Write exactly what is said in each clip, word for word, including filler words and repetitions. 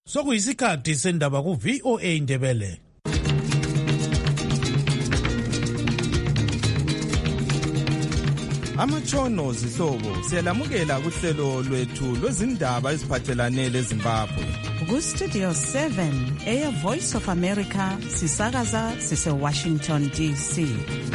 Sokuyisikhathi sendaba ku V O A Indebele. Amatshono zihlobo siyalamukela kuhlelo lwethu lwezindaba eziphathelane leZimbabwe. Ku Studio seven, Air Voice of America, sisakaza sise Washington D C.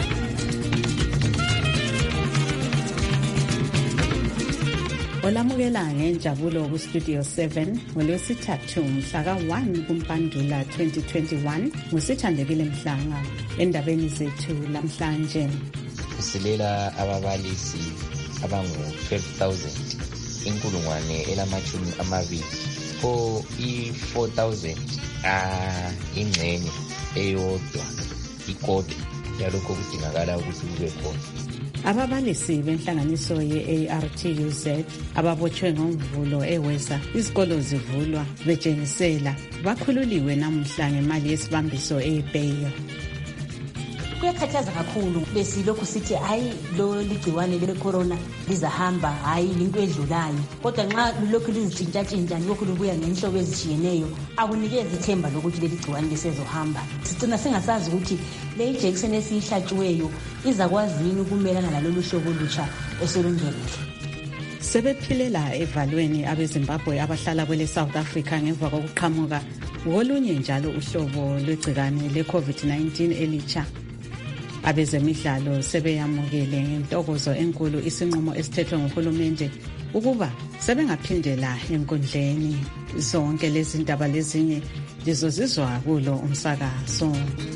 Olamukela ngenjabulo ku Studio seven ngolwesithathu mhla ka one kuMpandula twenty twenty-one ngusithandekile Mhlanga. Endabeni zethu lamhlanje silela ababalisi abangu twelve thousand inkulungwane elamachumi amabili ko i four thousand ah ingcenye eyodwa ikode yalokho kudingakala ukuthi kube khona. Ababalisi benhlanganiso ye-A R T U Z ababotshwe ngomvulo eweza izikolo zivulwa betshengisela bakhululiwe namuhla ngemali yesibambiso eBail. Kuyakhathaza kakhulu besilokhu sithi hayi lo ligciwane le corona lizahamba, hayi into edlulayo, kodwa nxa lokhu lizitshintsha-tshintsha lokhu lubuya ngenhlobo ezishiyeneyo akunikeza ithemba lokuthi leli gciwane lisezohamba. Sigcina singasazi ukuthi le injection esiyihlatshiweyo izakwazi yini ukumelana nalolu hlobo olutsha oselungenile. Sebephilela evalweni abeZimbabwe abahlala kwele South Africa ngemva kokuqhamuka kolunye njalo uhlobo lwegcikwane le-COVID nineteen elitsha. Abezemidlalo sebeyamukele ngentokozo enkulu isinqumo esithethwe nguhulumende ukuba sebengaphindela enkundleni. Zonke lezi ndaba lezinye lizozizwa kulo umsakazo.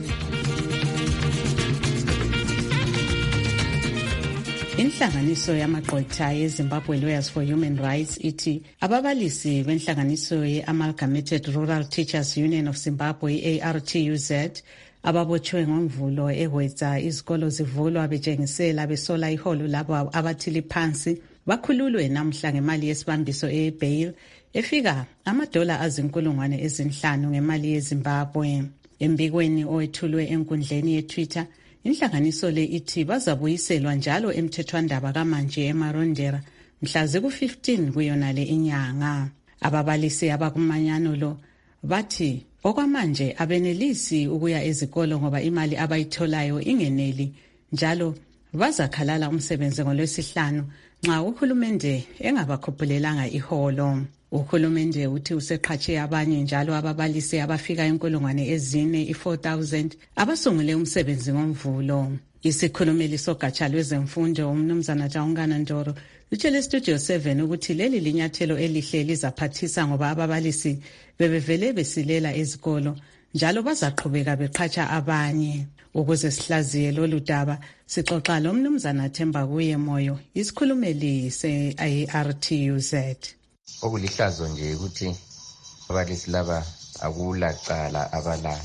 Inhlanganiso yamagqwetha yeZimbabwe Lawyers for Human Rights ithi ababalisi benhlanganiso ye-Amalgamated Rural Teachers Union of Zimbabwe A R T U Z ababotshwe ngomvulo ehwetsa izikolo zivulwa betshengisela besola iholo labo abathili phansi bakhululwe namhla ngemali yesibambiso eBail efika amadola azinkulungwane ezinhlanu ngemali yeZimbabwe. Embikweni owethulwe enkundleni yeTwitter, inhlanganiso le ithi bazabuyiselwa njalo emthethwandaba kamanje eMarondera mhla ziku fifteen kuyona le inyanga. Ababalisi abakumanyano lo bathi okwamanje abenelisi ukuya ezikolo ngoba imali abayitholayo ingeneli njalo bazakhalala umsebenzi ngolwesihlanu nxa uhulumende engabakhuphulelanga iholo. Uhulumende uthi useqhatshe abanye njalo ababalisi abafika inkulungwane ezine i four thousand abasungule umsebenzi ngomvulo. Isikhulumeli sogatsha lwezemfundo umnumzana Jawungana Ndoro utshele Studio seven ukuthi leli linyathelo elihle lizaphathisa ngoba ababalisi bebevele besilela ezikolo njalo bazaqhubeka beqhatsha abanye. Ukuze sihlaziye lolu daba sixoxa lo mnumzana Themba kuye Moyo, isikhulumeli se-A R T U Z. Okulihlazo nje ukuthi abalisi laba akulacala abalayo,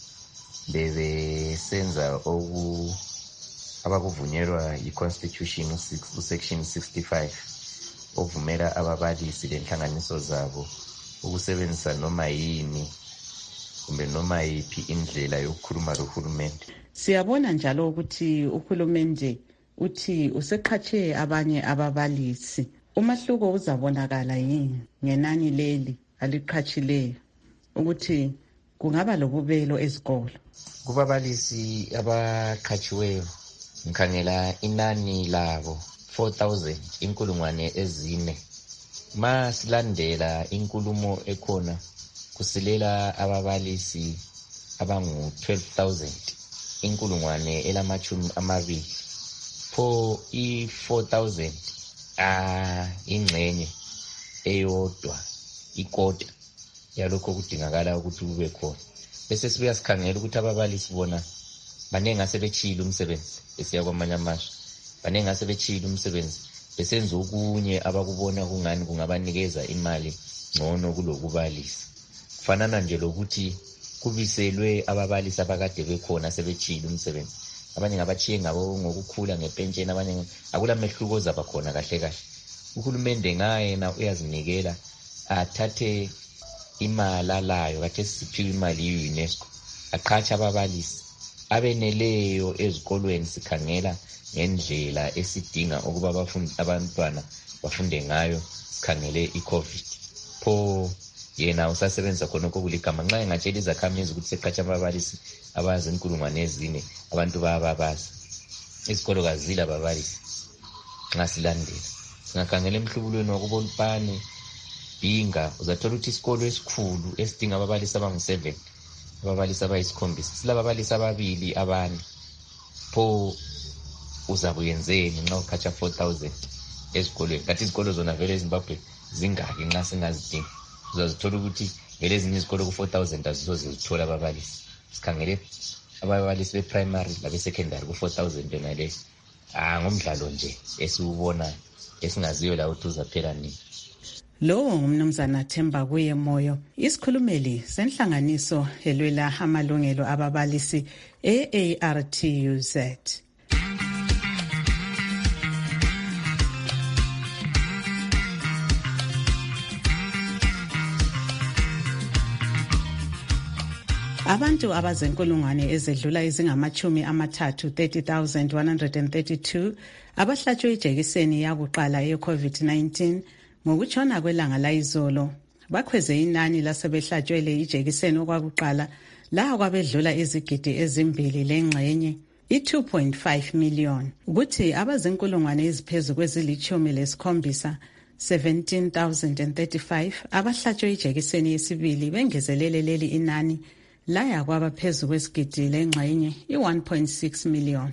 bebesenza oku abakuvunyelwa i-Constitution section sixty-five ovumela ababalisi lenhlanganiso zabo ukusebenzisa noma yini kumbe noma yiphi indlela yokukhuluma lohulumende. Siyabona njalo ukuthi uhulumende uthi useqhatshe abanye ababalisi. Umahluko uzabonakala yini ngenani leli aliqhatshileyo ukuthi kungaba lobubelo ezikolo? Kubabalisi abaqhatshiweyo ngikhangela inani labo four thousand inkulungwane ezine. Ma silandela inkulumo ekhona kusilela ababalisi abangu twelve thousand inkulungwane elamachumi amabili pho i four thousand ah ingcenye eyodwa ikota yalokho kudingakala ukuthi kube khona. Bese sibuya sikhangela ukuthi ababalisi bona banenge asebechila umsebenzi besiya kwamanye amazwe, banenge asebechila umsebenzi besenza okunye abakubona kungani kungabanikeza imali ngcono kulokubalisa. Kufanana nje lokuthi kubiselwe ababalisi abakade bekhona sebechila umsebenzi, abanye ngabachiye ngabo ngokukhula ngepentsheni, abanye akula mehluko zaba khona kahle kahle. Uhulumende ngaye na uyazinikela athathe imali layo kade siphiwe imali yi-UNESCO aqhatsha ababalisi abeneleyo ezikolweni. Sikhangela ngendlela esidinga ukuba abafundi abantwana bafunde ngayo, sikhangele i-COVID pho yena usasebenza khona kokuligama nxa engatshela izakhamizi ukuthi seqhatsha ababalisi abazinkulungwane ezine abantu bayababaza. Izikolo kazila ababalisi nxa silandela. Singakhangela emhlubulweni wakubonipane Binga uzathola ukuthi isikolo esikhulu esidinga ababalisi abangu-seven ababalisi abayisikhombisa silababalisi ababili abane. Pho uzabuyenzeni nxa ukhatsha four thousand esikolweni? Kanti izikolo zona vele eZimbabwe zingaki nxa singazidingi? Uzazithola ukuthi vele ezinye izikolo ku-four thousand azisoze zithola ababalisi. Sikhangele ababalisi be-primary labe-secondary ku-four thousand yona le. Ah, ngomdlalo nje esiwubona esingaziyo la ukuthi uzaphela nini. Lo ngumnumzana Themba kuye Moyo, isikhulumeli senhlanganiso elwela amalungelo ababalisi e-A R T U Z. Abantu abazenkulungwane ezedlula izingamachumi amathathu thirty thousand one hundred thirty-two abahlatshwe ijekiseni yakuqala ye-COVID nineteen ngokutshona kwelanga layizolo bakhweze inani lasebehlatshwele ijekiseni okwakuqala la kwabedlula izigidi ezimbili lengxenye i-two point five million ukuthi abazenkulungwane eziphezu kwezilichumi lesikhombisa seventeen thousand thirty-five abahlatshwe ijekiseni yesibili bengezelele leli inani laya kwabaphezu kwesigidi lengxenye i-one point six million.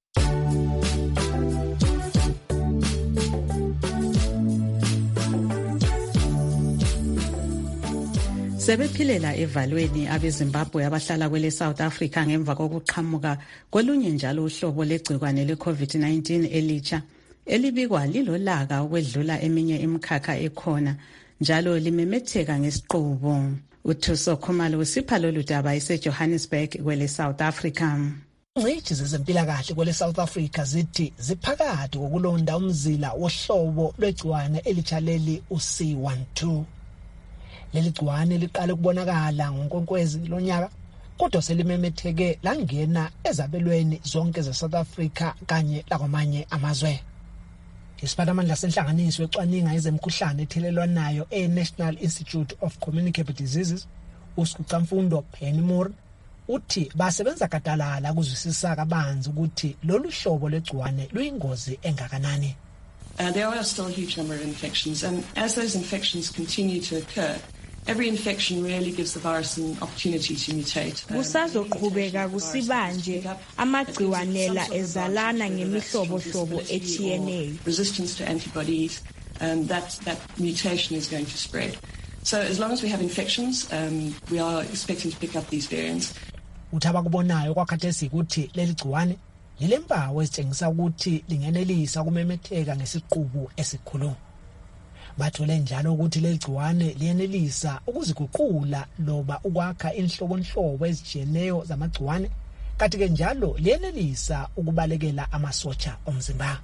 Sebephilela evalweni abeZimbabwe abahlala kwele South Africa ngemva kokuqhamuka kolunye njalo uhlobo legcikwane le-COVID nineteen elitsha elibikwa lilolaka ukwedlula eminye imikhakha ekhona njalo limemetheka ngesiqubu. Uthuso Khumalo usipha lolu daba eseJohannesburg kwele South Africa. Ingcitshi zezempilakahle kwele South Africa zithi ziphakathi kokulonda umzila wohlobo lwegciwane elitsha leli u C twelve. Leli gciwane liqale kubonakala ngoNkwenkwezi lonyaka kodwa selimemetheke langena ezabelweni zonke ze-South Africa kanye lakwamanye amazwe. Isiphathimandla senhlanganiso ecwaninga ezemkhuhlane ethelelwanayo e-National Institute of Communicable Diseases uSikucamfundo Penny Moore uthi basebenza gadalala ukuzwisisa kabanzi ukuthi lolu hlobo lwegciwane luyingozi engakanani. Uh, there are still a huge number of infections, and as those infections continue to occur, every infection really gives the virus an opportunity to mutate. Kusazoqhubeka kusibanje amagciwanela ezalana ngemihlobo-hlobo etshiyeneyo. Resistance to antibodies, um, that, that mutation is going to spread. So as long as we have infections, um, we are expecting to pick up these variants. Uthaba kubonayo kwakhathesi ukuthi leli gciwane lilempawu ezitshengisa ukuthi lingenelisa ukumemetheka ngesiqubu esikhulu. Bathole njalo ukuthi leli gciwane liyenelisa ukuziguqula loba ukwakha inhlobonhlobo ezijiyeneyo zamagciwane kanti ke njalo liyenelisa ukubalekela amasotsha omzimba.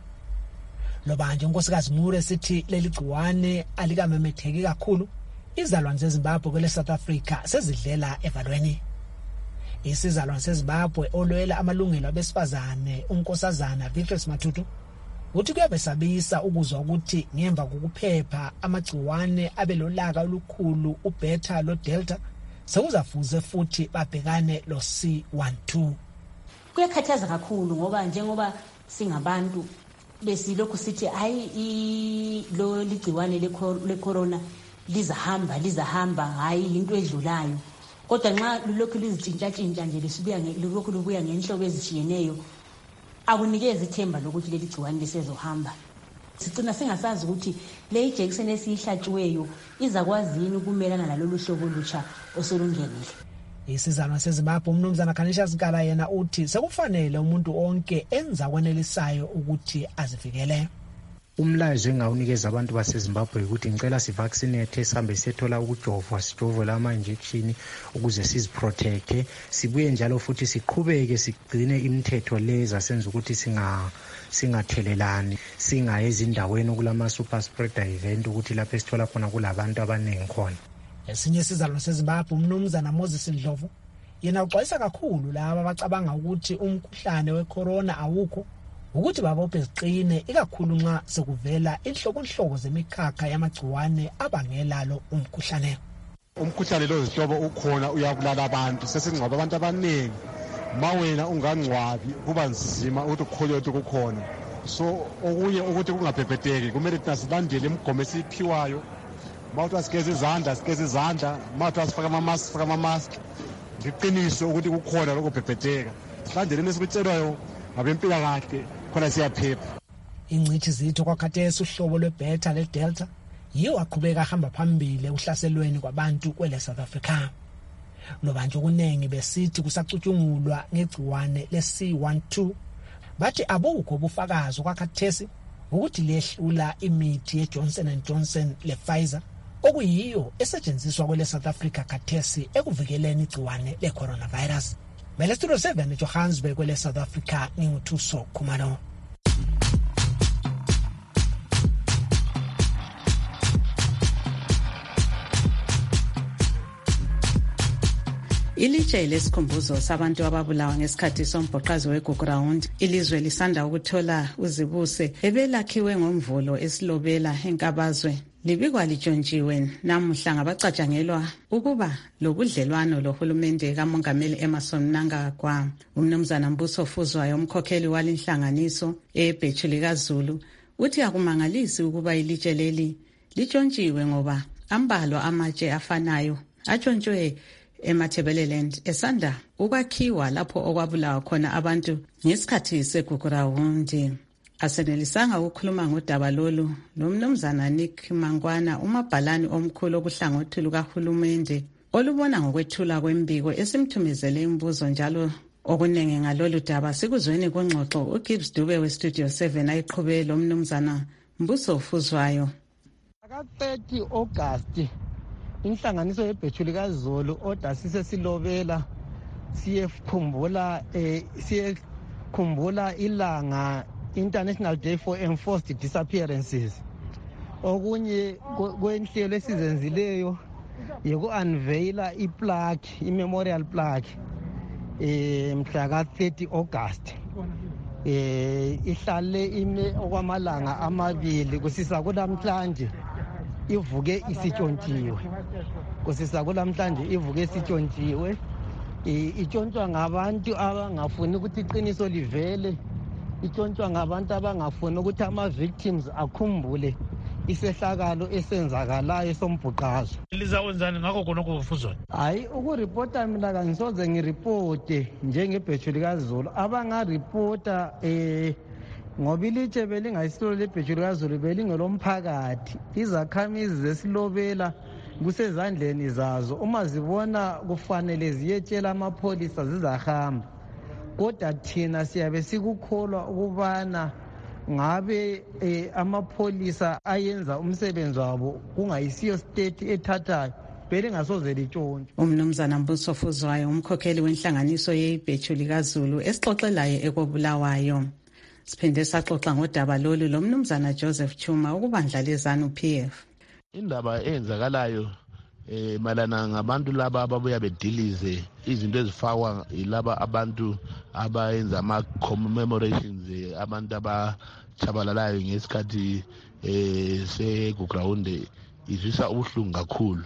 Loba nje unkosikazi Mure sithi leli gciwane alikamemetheki kakhulu, izalwane zeZimbabwe kwele South Africa sezidlela evalweni. Isizalwane seZimbabwe olwela amalungelo abesifazane unkosazana Beatrice Matutu uthi kuyabesabisa ukuzwa ukuthi ngemva kokuphepha amagciwane abelolaka olukhulu uBeta lo Delta sekuzafuze futhi babhekane lo C twelve. Kuyakhathaza kakhulu ngoba njengoba singabantu besilokhu sithi hayi lo ligciwane le corona lizahamba lizahamba hayi into edlulayo. Kodwa nxa lokhu lizitshintsha-tshintsha nje lisibuya lokhu lubuya ngenhlobo ezishiyeneyo akunikeza ithemba lokuthi leli gciwane lisezohamba. Sicina singasazi ukuthi le ijekiseni esiyihlatshiweyo izakwazini ukumelana nalolu hlobo olutsha osolungenile. Isizalwane seZimbabwe umnumzana Khanisha Zikala yena uthi sekufanele umuntu onke enza kwenelisayo ukuthi azivikele. Umlayezo engawunikeza abantu baseZimbabwe ukuthi ngicela sivaccinate sihambe sethola ukujovwa sijovwe ama injection ukuze siziprotecte, sibuye njalo futhi siqhubeke sigcine imithetho leza senza ukuthi singa singathelelani, singa ezindaweni okulama super spreader event ukuthi lapho sithola khona kulabantu abaningi khona. Esinye isizalwane seZimbabwe umnumzana Moses Ndlovu yena uxwayisa kakhulu laba abacabanga ukuthi umkhuhlane wecorona awukho ukuthi babophe ziqine ikakhulu nxa sekuvela inhlobonhlobo zemikhakha yamagciwane abangela lo umkhuhlane. Umkhuhlane lo zihlobo ukhona uyabulala abantu sesingcwaba abantu abaningi ma wena ungangcwabi kuba nzima ukuthi ukholwe ukuthi kukhona so okunye ukuthi kungabhebhedeki kumele thina silandele imigomo esiphiwayo mawuthi asigeze izandla sigeze izandla mawuthi asifaka ama-mask faka ama-mask ngiqiniso ukuthi kukhona lokho bhebhedeka silandeleni esikutshelwayo ngabempilakahle khona siyaphepha. Ingcithi zitho kwakhathesi uhlobo lwebeta ledelta yiwo aqhubeka ahamba phambili uhlaselweni kwabantu kwele South Africa. Nobanje okuningi besithi kusacutshungulwa ngegciwane le C twelve bathi abukho ubufakazi kwakhathesi ukuthi lehlula imithi yeJohnson and Johnson le Pfizer okuyiyo esetshenziswa kwele South Africa khathesi ekuvikeleni igciwane le coronavirus. Mele Studio seven eJohannesburg kwele South Africa nginguthuso Khumalo. Ilitshe lesikhumbuzo sabantu ababulawa ngesikhathi sombhoqazi weGugurawundi ilizwe lisanda ukuthola uzibuse ebelakhiwe ngomvulo esilobela enkabazwe libikwa litshontshiwe namuhla ngabacatshangelwa ukuba lobudlelwano lohulumende kamongameli Emmerson Mnangagwa. Umnumzana Mbuso Fuzwayo umkhokheli walinhlanganiso eBhethuli kaZulu uthi akumangalisi ukuba ilitshe leli litshontshiwe ngoba ambalwa amatshe afanayo atshontshwe eMathebeleland esanda ukwakhiwa lapho okwabulawa khona abantu ngesikhathi segugurawundi. Asenelisanga ukukhuluma ngodaba lolu nomnumzana Nick Mangwana umabhalani omkhulu okuhlangothi lukahulumende olubona ngokwethula kwembiko esimthumezele imbuzo njalo okunenge ngalolu daba sikuzweni kongxoxo uGibbs Dube weStudio seven ayiqhubele lo mnumzana Mbuso Fuzwayo. Aka thirty August inhlanganiso yeBhethuli kaZulu oda sise silobela siyekhumbula eh siyekhumbula ilanga International Day for Enforced Disappearances. Okunye kwenhlelo esizenzileyo yeku unveila iplaque imemorial plaque eh mhla ka thirty August eh ihlale ime okwamalanga amabili kusisa kulamhlanje ivuke isitshontshiwe kusisa kulamhlanje ivuke isitshontshiwe itshontshwa ngabantu abangafuni ukuthi iqiniso livele itshontshwa ngabantu abangafuni ukuthi ama victims akhumbule isehlakalo esenzakalayo sombhuqazo. Lizawenzani ngakho khonokho Fuzwayo? Hayi ukuripota mina kangisoze ngiripote njengeBhethuli kaZulu abangaripota eh ngoba ilitshe belingayisilo leBhethuli kaZulu belingelomphakathi izakhamizi zesilobela kusezandleni zazo uma zibona kufanele ziyetshela amapholisa zizahamba kodwa thina siyabe sikukholwa ukubana ngabe eh, amapholisa ayenza umsebenzi wabo kungayisiyo state ethathayo belingasoze litshontshe. Umnumzana Mbuso Fuzwayo umkhokheli wenhlanganiso yeBhethuli kaZulu esixoxelayo ekobulawayo. Siphinde saxoxa ngodaba lolu lo mnumzana Joseph Chuma ukubandla lezanu P F. Indaba eyenzakalayo eh malana ngabantu laba ababuya bedilize izinto ezifakwa ilaba abantu abayenza ama commemorations abantu abachabalalayo ngesikhathi eh segugurawundi izisa ubuhlungu kakhulu.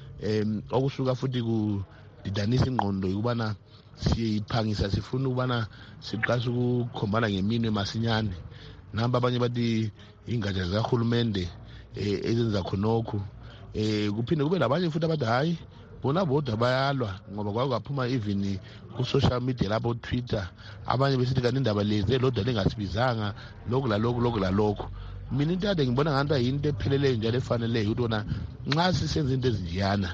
Em okusuka futhi ku didanisa ingqondo ukubana siyiphangisa sifuna ukubana siqashe ukukhombana ngeminwe masinyane namba abanye bathi ingatsha zikahulumende eh ezenza khonokho eh kuphinde kube labanye futhi abathi hayi bona bodwa bayalwa ngoba kwakuphuma even ku social media lapho Twitter abanye besithi kanti indaba lezi elodwa lengasibizanga lokho la lokho lokho la lokho. Mina into ade ngibona ngathi ayinto epheleleyo njalo efaneleyo ukuthi wona nxa sisenza into ezijana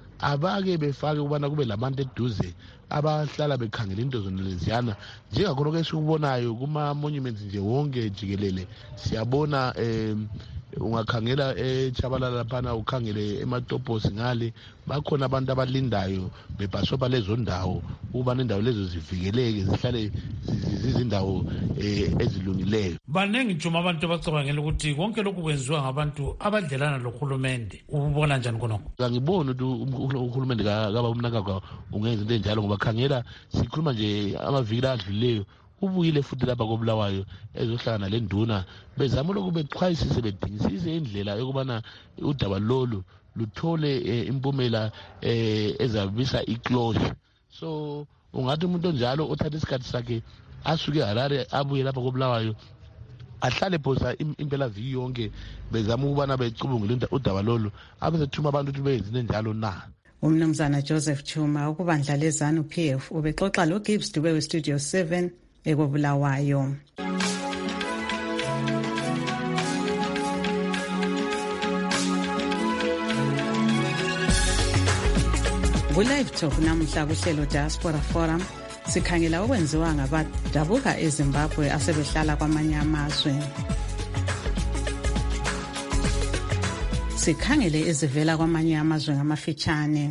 abake befake ukubana kube labantu eduze abahlala bekhangela into zona leziyana njengakhona ke sikubonayo kuma monuments nje wonke jikelele siyabona eh ungakhangela eChabalala laphana ukhangele eMatoposi ngale bakhona abantu abalindayo bebhasopa lezo ndawo uba nendawo lezo zivikeleke zihlale zizindawo ezilungileyo. Banengi njuma abantu abacabangela ukuthi konke lokhu kwenziwa ngabantu abadlelana lokhulumende ubona njani khonokho? Ngibona ukuthi ukhulumende kaba umnakaka ungenza into enjalo ngoba khangela sikhuluma nje amaviki adluleyo ubuyile futhi lapha kobulawayo ezohlangana lenduna bezama lokhu bexhwayisise bedingisise indlela yokubana udaba lolu luthole impumela ezabisa iclosure. So ungathi umuntu onjalo othatha isikhathi sakhe asuke Harare abuye lapha koBulawayo ahlale phosa impela viki yonke bezama ukubana becubungule udaba lolu abezethuma abantu ukuthi benze njalo na. Umnumzana Joseph Chuma ukubandla lezanu P F ubexoxa lo Gibbs Dube we Studio seven ekobulawayo. Ku-Live Talk namuhla kuhlelo Diaspora Forum sikhangela okwenziwa ngabadabuka eZimbabwe asebehlala kwamanye amazwe. Sikhangele ezivela kwamanye amazwe ngamafitshane.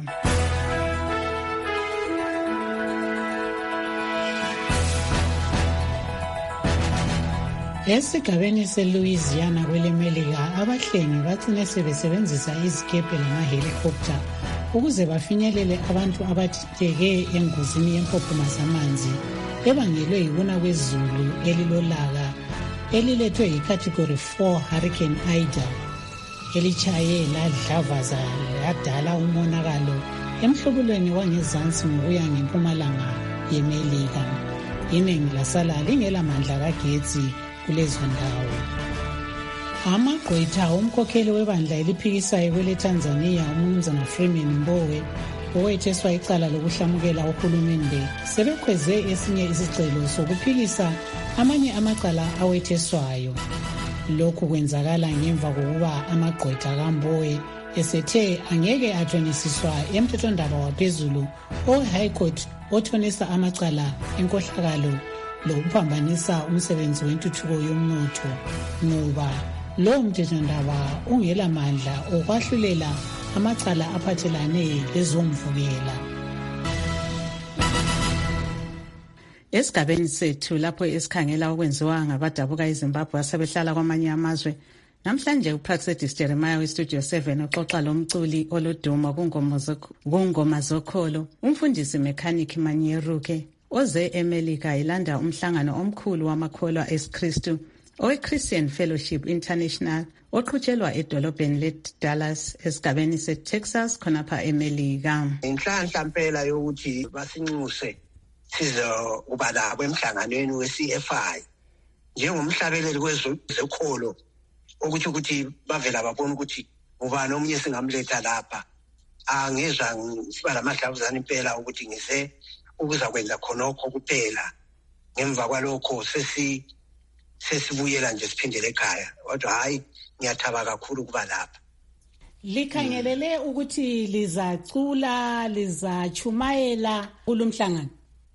Esigabeni seLouisiana kwelemelika abahlengi bagcine sebesebenzisa izikepe lamahelicopter ukuze bafinyelele abantu abathinteke engozini yempophoma zamanzi ebangelwe yikuna kwezulu elilolaka elilethwe yicategory four Hurricane Ida elichaye ladlavaza ladala umonakalo emhlubulweni wangezansi ngokuya ngempumalanga yemelika. Iningi lasala lingelamandla kagetsi kulezo ndawo. Amagqwetha umkhokheli webandla eliphikisayo kwele Tanzania uMnumzana Freeman Mbowe owetheswa icala lokuhlamukela uhulumende sebekhweze esinye isicelo sokuphikisa amanye amacala awetheswayo. Lokhu kwenzakala ngemva kokuba amagqwetha kaMbowe esethe angeke athonisiswa emthethondaba waphezulu owe-High Court othonisa amacala enkohlakalo lokuphambanisa umsebenzi wentuthuko yomnotho ngoba lo mthethondaba ungela mandla okwahlulela amacala aphathelane lezomvukela. Esigabeni sethu lapho esikhangela okwenziwa ngabadabuka eZimbabwe asebehlala kwamanye amazwe, namhlanje uPraxedis Jeremiah weStudio seven uxoxa lomculi olodumo kungoma zokholo, umfundisi mechanic Manyeruke oze eMelika ilanda umhlangano omkhulu wamakholwa eSkristu owe-Christian Fellowship International oqhutshelwa edolobheni leDallas esigabeni seTexas khonapha eMelika. Inhlanhla mpela yokuthi basinxuse sizokuba labo emhlanganweni we-C F I njengomhlabeleli kwezokholo ukuthi ukuthi bavela babona ukuthi ubani omunye singamletha lapha. Angezwa siba lamadlavuzane impela ukuthi ngize ukuza kwenza khonokho kuphela, ngemva kwalokho sesi sesibuyela nje siphindele ekhaya. Kodwa hayi ngiyathaba kakhulu kuba lapha. Likhangelele ukuthi lizacula lizachumayela kulumhlangano.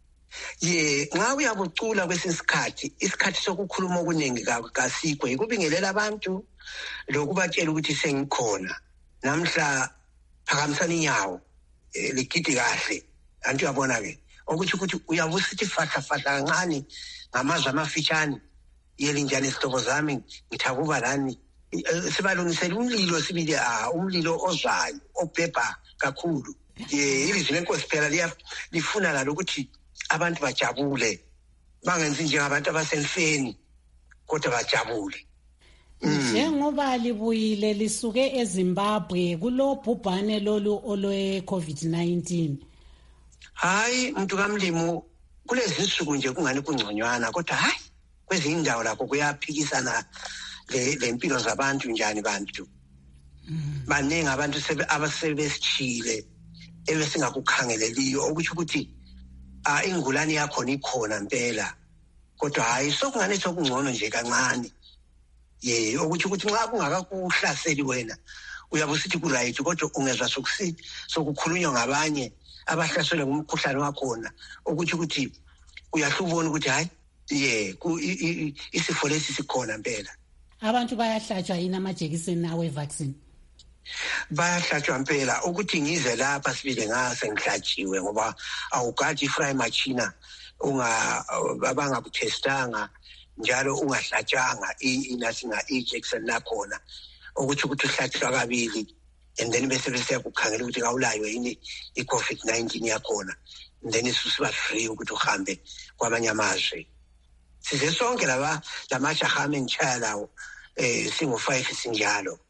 Ye, nxa uyabucula kwesinsikhathi isikhathi sokukhuluma okuningi kasikwe ikubingelela abantu lokubatshela ukuthi sengikhona. Namhla phakamisana inyawo ligidi kahle. Antu yabona ke ukuthi ukuthi uyavusithi fahla fahla kancane ngamazwi amafitshane yelinjani isihlobo zami ngithakuba lani sibalungisela umlilo sibili ah umlilo ozayo obhebha kakhulu. Ye, ilizwi lenkosi phela lifuna la ukuthi abantu bajabule bangenzi njengabantu abasemfeni kodwa bajabule. Njengoba libuyile lisuke eZimbabwe kulo bhubhane lolu olwe COVID nineteen. Hayi umuntu kamlimo kulezi insuku nje kungani kungconywana kodwa hayi kwezinye indawo lapho kuyaphikisana le lempilo zabantu njani bantu. Baningi abantu sebe abasebesithile ebesingakukhangeleliyo ukuthi ukuthi ah ingulani yakho nikhona impela kodwa hayi sokungane sokungcono nje kancane. Ye ukuthi ukuthi nxa kungakakuhlaseli wena uyabusithi ku right kodwa ungezwa sokusithi sokukhulunywa ngabanye abahlaselwe ngumkhuhlane wakhona ukuthi ukuthi uyahlubona ukuthi hayi ye isifo lesi sikhona impela. Abantu bayahlatshwa yini amajekiseni awe vaccine? Bayahlatshwa impela ukuthi ngize lapha sibile ngase ngihlatshiwe ngoba awugadi fry machina unga abangakuthestanga njalo ungahlatshanga inasinga injection lakhona ukuthi ukuthi uhlatshwa kabili and then bese bese kukhangela ukuthi kawulayo yini iCovid nineteen yakhona and then isusiba free ukuthi uhambe kwamanye amazwe. Size sonke laba lamajaha amenchaya lawo eh singo five sinjalo.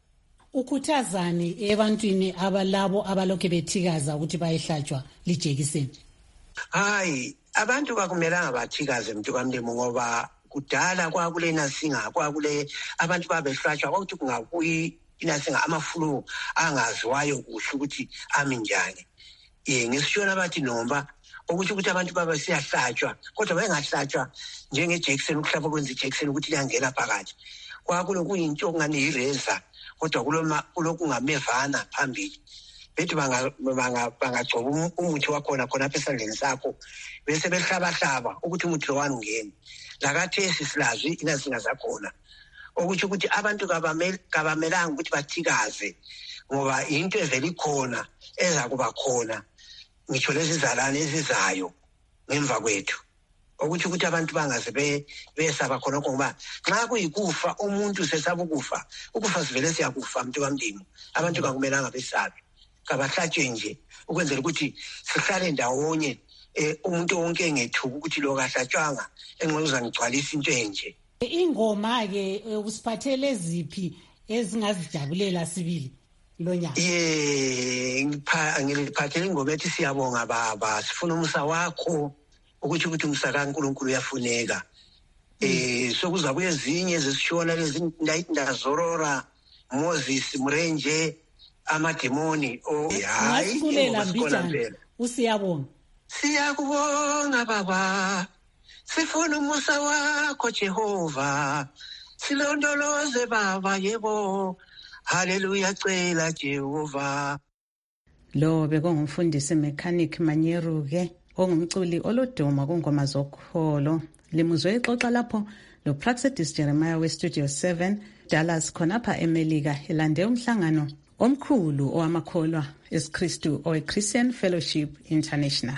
ukhuthazani ebantwini abalabo abalokhe bethikaza ukuthi bayehlatshwa lijekiseni? Hayi, abantu kakumelanga bathikaze mntu kaMlimo ngoba kudala kwakulena singa kwakule abantu babehlatshwa ukuthi kungabuyi inasinga amaflu angaziwayo kuhle ukuthi ami njani. Eh ngisishona bathi nomba ukuthi ukuthi abantu baba siyahlatshwa kodwa bayengahlatshwa njenge Jackson ukuhlaba kwenza iJackson ukuthi iyangena phakathi. Kwakulo kuyinto okungane ireza kodwa kuloma kuloku ngamevana phambili. Bethi banga banga bangagcoba umuthi wakhona khona apha esandleni sakho bese behlaba hlaba ukuthi umuthi lo wani ungene. Lakathesi silazi inazinga zakhona. Ukuthi ukuthi abantu kabamela kabamelanga ukuthi bathikaze ngoba into evela ikhona eza kuba khona ngisho lesizalane esizayo ngemva kwethu. Ukuthi ukuthi abantu bangaze be besaba khona ngoba nxa kuyikufa umuntu sesaba ukufa ukufa sivele siyakufa umuntu kaMlimo. Abantu kakumelanga besabe kabahlatshwe nje ukwenzela ukuthi sihlale ndawonye eh umuntu wonke engethuka ukuthi lo kahlatshwanga enqoza ngigcwalisa into enje. Ingoma ke usiphathele ziphi ezingazijabulela sibili lo nyaka? Yeah, ngipha ngiliphathele ingoma ethi siyabonga baba sifuna umusa wakho ukuthi ukuthi umusa kaNkulunkulu uyafuneka. Eh sokuzabuye ezinye ezisishona lezi ndazorora Moses Mrenje amademoni oh hayi ngikulela mbijana usiyabonga. Siyakubonga baba sifuna umusa wakho Jehova silondoloze baba yebo haleluya cela Jehova. Lo bekungumfundisi mechanic Manyeru ke ongumculi oloduma kungoma zokholo. Limuzwe ixoxa lapho lo Praxedis Jeremiah we Studio seven Dallas khonapha eMelika elande umhlangano omkhulu owamakholwa esiKristu owe Christian Fellowship International.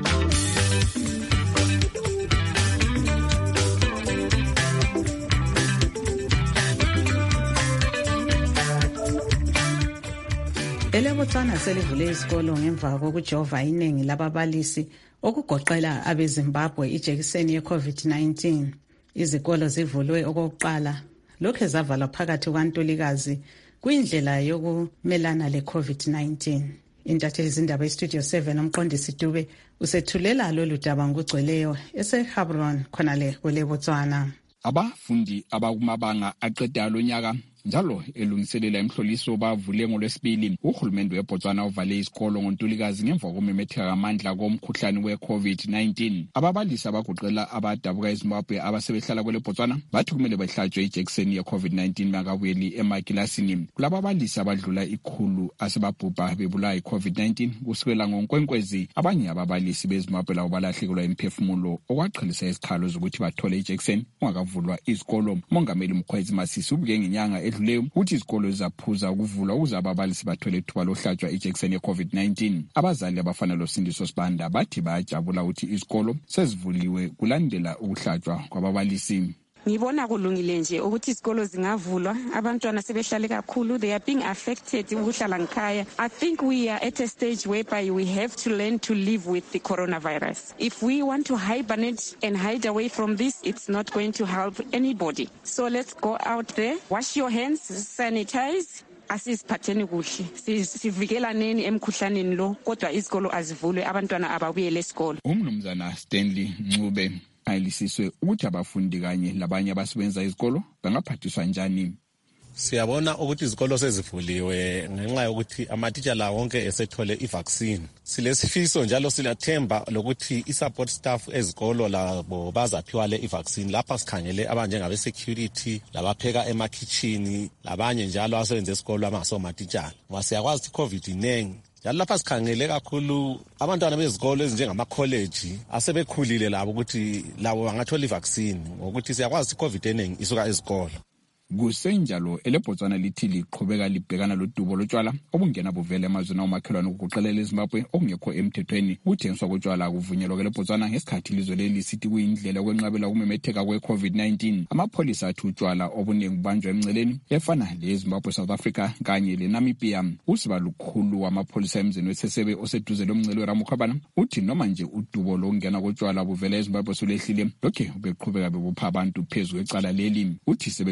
EleBotswana selivule isikolo ngemva kokujova iningi lababalisi okugoqela abeZimbabwe ijekiseni ye-COVID nineteen. Izikolo zivulwe okokuqala lokho zavalwa phakathi kwaNtulikazi kuyindlela yokumelana le-COVID nineteen. Intatheli zindaba eStudio seven umqondisi Dube usethulela lolu daba ngugcweleyo eseHabron khonale kweleBotswana. Abafundi abakumabanga aqeda lo nyaka njalo elungiselela imhloliso bavule ngolwesibili. Uhulumende weBotswana uvale isikolo ngoNtulikazi ngemva kokumemetheka ngamandla komkhuhlane we-COVID nineteen. Ababalisi abagoqela abadabuka eZimbabwe abasebehlala kweleBotswana bathi kumele bahlatshwe ijekiseni ye-COVID nineteen bangabuyeli emakilasini. Kulababalisi abadlula ikhulu asebabhubha bebulawa yi-COVID nineteen kusukela ngoNkwenkwezi. Abanye ababalisi beZimbabwe labo balahlekelwa imphefumulo okwaqhelisa isikhalo zokuthi bathole ijekiseni ungakavulwa isikolo. Mongameli Mkhwezi Masisi ubike ngenyanga edluleyo ukuthi izikolo zizaphuza ukuvulwa ukuze ababalisi bathole ithuba lohlatshwa ijekiseni ye-COVID nineteen. Abazali abafana loSindiso Sibanda bathi bayajabula ukuthi izikolo sezivuliwe kulandela ukuhlatshwa kwababalisi. Ngibona kulungile nje ukuthi izikolo zingavulwa abantwana sebehlale kakhulu they are being affected ukuhlala ngikhaya. I think we are at a stage whereby we have to learn to live with the coronavirus. If we want to hibernate and hide away from this, it's not going to help anybody. So let's go out there, wash your hands, sanitize. Asiziphatheni kuhle sivikelane emkhuhlaneni lo kodwa izikolo azivulwe abantwana ababuyele esikolo. Umnumzana Stanley Ncube ayilisiswe ukuthi abafundi kanye labanye abasebenza izikolo bangaphathiswa njani. Siyabona ukuthi izikolo sezivuliwe ngenxa yokuthi amatitsha la wonke esethole ivaccine. Silesifiso njalo silathemba lokuthi isupport staff ezikolo labo bazaphiwa le ivaccine. Lapha sikhangele abanje ngabe security labapheka emakitchen labanye njalo asebenza esikolo abangasomatitsha. Masiyakwazi ukuthi COVID inengi njalo lapha sikhangele kakhulu abantwana bezikolo ezinjengama college asebekhulile labo ukuthi labo bangathola ivaccine ngokuthi siyakwazi ukuthi COVID enengi isuka ezikolo. Kusenjalo eleBotswana lithi liqhubeka libhekana lodubo lotshwala obungena buvele emazweni omakhelwane ukuqeqelela eZimbabwe okungekho emthethweni. Ukuthengiswa kotshwala kuvunyelwa kweleBotswana ngesikhathi ilizwe leli sithi kuyindlela yokwenqabela ukumemetheka kwe-COVID nineteen. Amapholisa athi utshwala obuningi bubanjwa emngceleni efana leZimbabwe, South Africa kanye leNamibia. Usiba lukhulu wamapholisa emzini wesesebe oseduze lomngcele weRamukhwabana uthi noma nje udubo lokungena kotshwala buvele eZimbabwe solehlile lokhe beqhubeka bebupha abantu phezu kwecala leli. Uthi sebeqinisa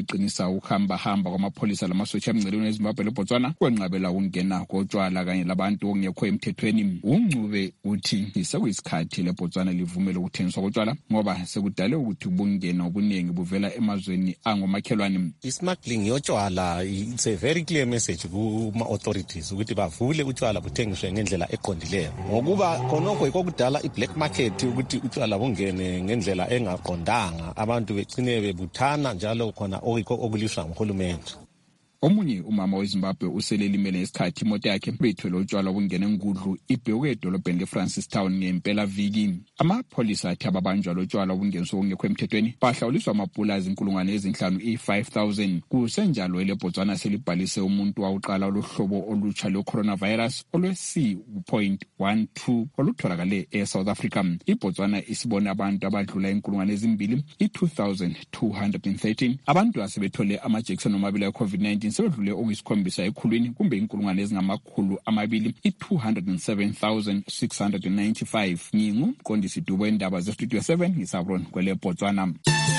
ukwehlisa ukuhamba-hamba kwamapholisa lamasotsha emngceleni eZimbabwe leBotswana kwenqabela ukungena kotshwala kanye labantu okungekho emthethweni. UNgcube uthi sekuyisikhathi leBotswana livumele ukuthengiswa kotshwala ngoba sekudale ukuthi ubungena obuningi buvela emazweni angomakhelwane. I-smuggling yotshwala, it's a very clear message kuma-authorities ukuthi bavule utshwala buthengiswe ngendlela eqondileyo, ngokuba khonokho yikho kudala i-black market ukuthi utshwala bungene ngendlela engaqondanga, abantu begcine bebuthana njalo khona okuyikho okulishwa nguhulumende. Omunye umama weZimbabwe uselelimele ngesikhathi imoto yakhe bethwele utshwala obungena enkudlu ibhekwe edolobheni leFrancistown ngempela viki. Amapholisa athi ababanjwa lotshwala obungeniswa okungekho emthethweni bahlawuliswa amapulazi inkulungwane ezinhlanu i-five thousand. Kusenjalo eleBotswana selibhalise umuntu wawuqala olohlobo olutsha lwe-coronavirus olwe-C one two olutholakale eSouth Africa. IBotswana isibone abantu abadlula inkulungwane ezimbili i-two thousand two hundred thirteen. Abantu asebethole amajekiseni omabili e-COVID nineteen sebedlule okuyisikhombisa ekhulwini kumbe inkulungwane ezingamakhulu amabili i-two hundred seven thousand six hundred ninety-five. Ngingumqondisi Dubo endaba ze-Studio seven ngisabron kwele Botswana.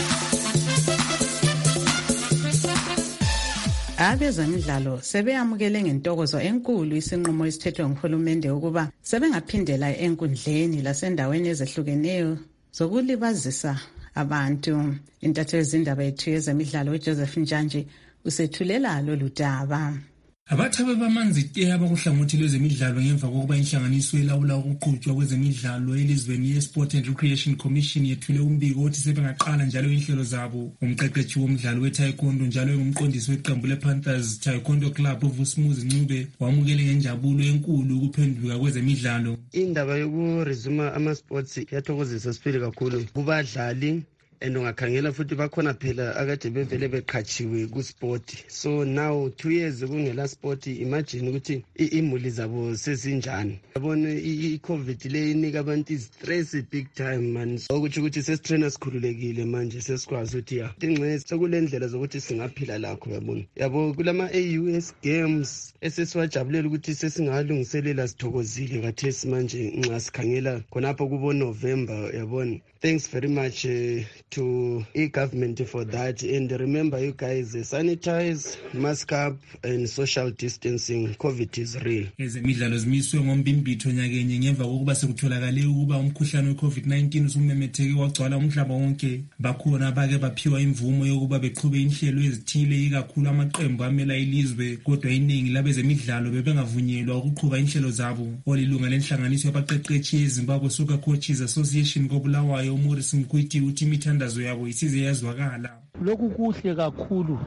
Abezemidlalo sebeyamukele ngentokozo enkulu isinqumo esithethwe nguhulumende ukuba sebengaphindela enkundleni lasendaweni ezehlukeneyo zokulibazisa abantu. Intatheli zindaba yethu yezemidlalo uJoseph Njanje usethulela lolu daba. Abathabe bamanzi te abakuhlangothi lwezemidlalo ngemva kokuba inhlanganiso elawula ukuqhutshwa kwezemidlalo elizweni ye-Sport and Recreation Commission yethule umbiko othi sebengaqala njalo inhlelo zabo. Umqeqeshi womdlalo we-taekwondo njalo engumqondisi weqembu le-Panthers Taekwondo Club uVusumuzi Ncube wamukele ngenjabulo enkulu ukuphenduka kwezemidlalo. Indaba yokuresuma ama-sports yathokozisa sibili kakhulu kubadlali. And ungakhangela futhi bakhona phela akade bevele beqhatshiwe ku-sport. So now two years kungela sport, imagine ukuthi imuli zabo sezinjani. Yabona i-COVID le inika abantu i-stress big time man. Okuthi ukuthi sesitrainer sikhululekile manje sesikwazi ukuthi ya ingxe sekule ndlela zokuthi singaphila lakho yabona. Yabo kulama A U S games esesiwajabulela ukuthi sesingalungiselela sithokozile kathesi manje nxa sikhangela khonapho kubo November yabona. Thanks very much uh, to e-government for that. And remember you guys, uh, sanitize, mask up and social distancing. COVID is real. Ezemidlalo zimiswe ngombimbitho nyakenye ngemva kokuba sekutholakale ukuba umkhuhlane we-COVID nineteen usumemetheke wagcwala umhlaba wonke. Bakhona bake baphiwa imvumo yokuba beqhube inhlelo ezithile ikakhulu amaqembu amela ilizwe, kodwa iningi labezemidlalo bebengavunyelwa ukuqhuba inhlelo zabo. Olilunga lenhlanganiso yabaqeqeshi eZimbabwe Soccer Coaches Association koBulawayo uMorris Mkwiti uthi imithandazo yabo isize yazwakala. Lokhu kuhle kakhulu,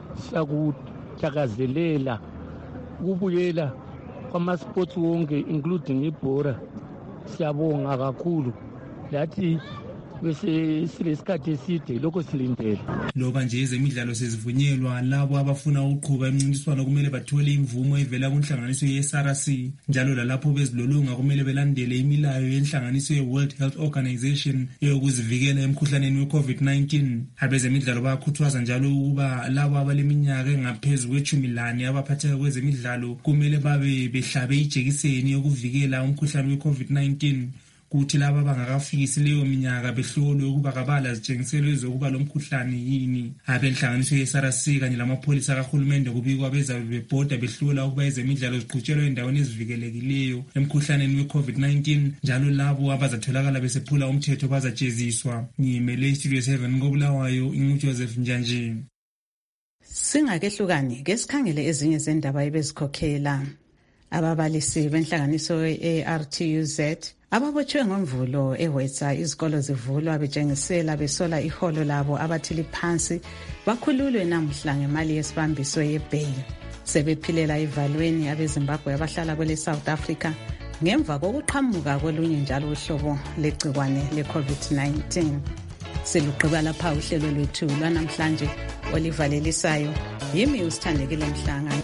siyakuthakazelela ukubuyela kwama-sports wonke including ibhora. Siyabonga kakhulu lathi bese silesikhathi eside lokho silindele. Loba nje ezemidlalo sezivunyelwa, labo abafuna ukuqhuba imincintiswano kumele bathole imvumo evela kunhlanganiso ye-S R C. Njalo lalapho bezilolonga kumele belandele imilayo yenhlanganiso ye-World Health Organization eyokuzivikela emkhuhlaneni we-COVID nineteen. Abezemidlalo bayakhuthaza njalo ukuba labo abaleminyaka engaphezu kweshumi lane abaphatheka kwezemidlalo kumele babe behlabe ijekiseni yokuvikela umkhuhlane we-COVID nineteen. Kuthi laba abangakafikisi leyo minyaka behlolwe ukuba kabala zitshengiselo zokuba lo mkhuhlane yini. Abenhlanganiso ye-S R C kanye lamapholisa kahulumende kubikwa bezabe bebhoda behlola ukuba ezemidlalo ziqhutshelwe endaweni ezivikelekileyo emkhuhlaneni we-COVID nineteen, njalo labo abazatholakala besephula umthetho bazajeziswa. Ngiyimele iStudio seven koBulawayo, inguJoseph Njanje. Singakehlukani ke sikhangele ezinye zendaba ebezikhokhela. Ababalisi benhlanganiso ye-A R T U Z ababotshwe ngomvulo eWetsa izikolo zivulwa betshengisela besola iholo labo abathi liphansi bakhululwe namhla ngemali yesibambiso ye-bail. Sebephilela ivalweni abeZimbabwe abahlala kwele South Africa ngemva kokuqhamuka kolunye njalo uhlobo legcikwane le-COVID nineteen. Selugqiba lapha uhlelo lwethu lwanamhlanje olivalelisayo. Yimi usithandekile Mhlanga.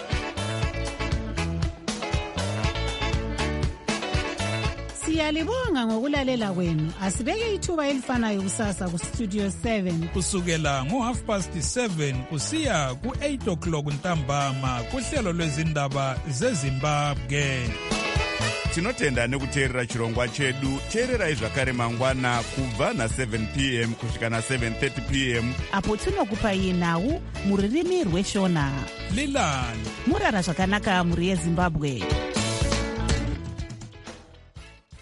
Siyalibonga ngokulalela kwenu. Asibeke ithuba elifanayo kusasa ku Studio seven kusukela ngo half past seven kusiya ku eight o'clock ntambama kuhlelo lwezindaba zeZimbabwe. tinotenda nekuteerera chirongwa chedu. Teererai zvakare mangwana kubva na-seven p m kusvika na-seven thirty p m apo tinokupai nhau muririmi rweshona. Lilani murara zvakanaka muri yeZimbabwe.